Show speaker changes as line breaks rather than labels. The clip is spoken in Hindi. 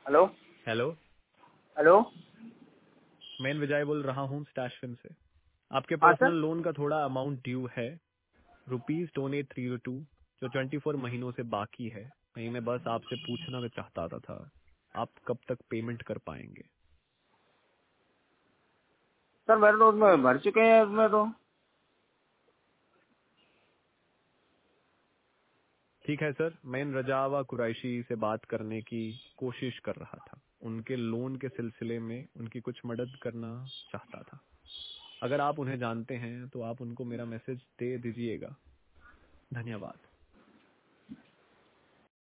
हेलो।
Hello,
hello.
मैं विजय बोल रहा हूँ स्टैशफिन से। आपके
हाँ सर।
पर्सनल लोन का थोड़ा अमाउंट ड्यू है, ₹28,302, जो 24 महीनों से बाकी है। मैं बस आपसे पूछना चाहता था, आप कब तक पेमेंट कर पाएंगे?
सर मेरे तो उसमें भर चुके हैं उसमें तो।
ठीक है सर, मैं रजावा कुरैशी से बात करने की कोशिश कर रहा था। उनके लोन के सिलसिले में उनकी कुछ मदद करना चाहता था। अगर आप उन्हें जानते हैं तो आप उनको मेरा मैसेज दे दीजिएगा। धन्यवाद।